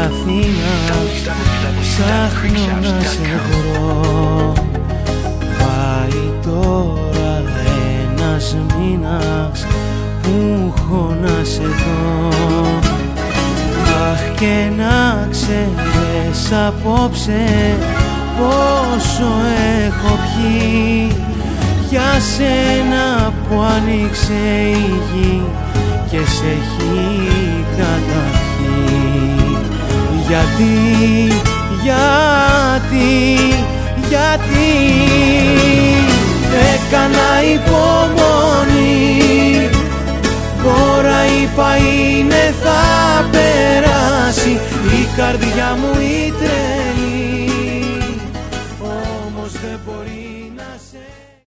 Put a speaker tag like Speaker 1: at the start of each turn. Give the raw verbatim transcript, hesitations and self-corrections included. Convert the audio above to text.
Speaker 1: Αθήνας ψάχνω να σε βρω. Πάει τώρα ένας μήνας που έχω να σε δω. Αχ, και να ξέρεις απόψε πόσο έχω πιει για σένα που άνοιξε η γη και σε έχει καταπιεί. Γιατί, γιατί, γιατί έκανα υπομονή. Τώρα είπα είναι θα περάσει, η καρδιά μου η τρέλα